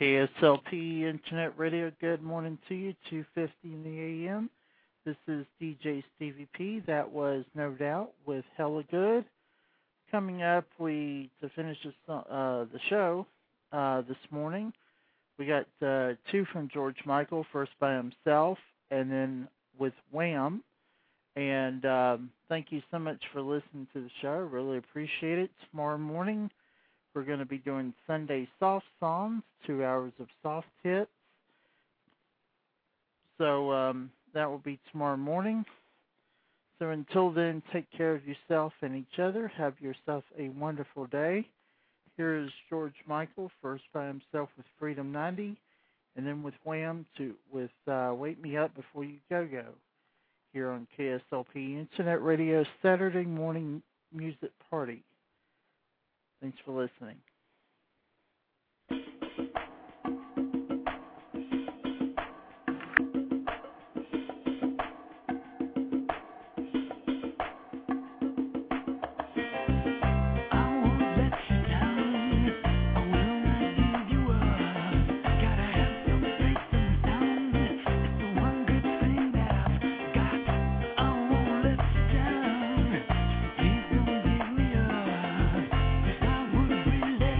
KSLP Internet Radio, good morning to you, 2:50 in the a.m. This is DJ Stevie P. That was No Doubt with Hella Good. Coming up, to finish the show this morning, we got two from George Michael, first by himself, and then with Wham. And thank you so much for listening to the show. Really appreciate it. Tomorrow morning, we're going to be doing Sunday Soft Songs, 2 hours of soft hits. So that will be tomorrow morning. So until then, take care of yourself and each other. Have yourself a wonderful day. Here is George Michael, first by himself with Freedom 90, and then with Wham with Wake Me Up Before You Go Go, here on KSLP Internet Radio Saturday Morning Music Party. Thanks for listening. Really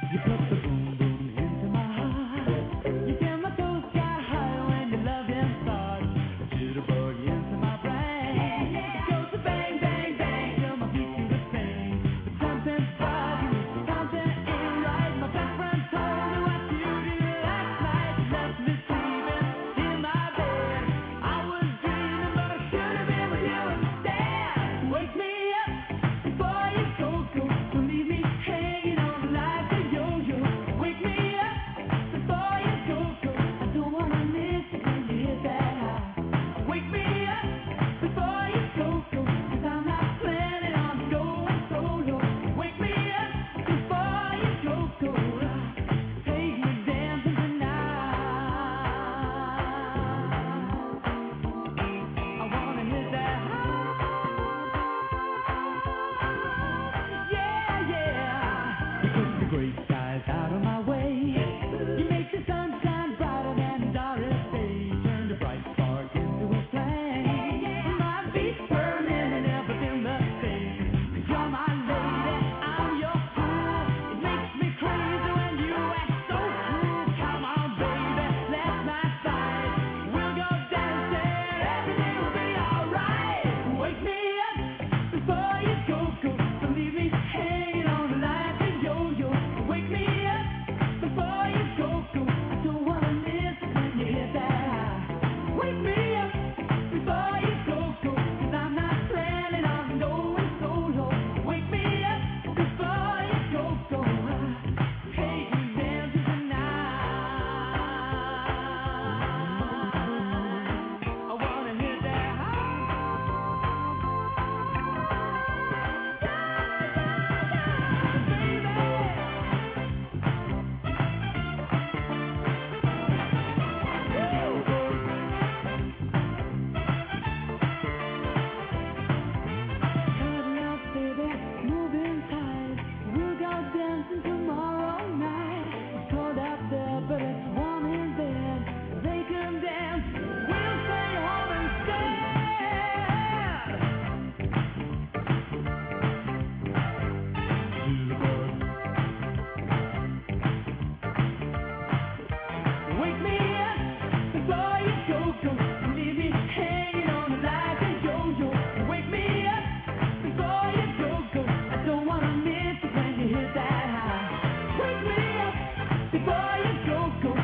Before you go,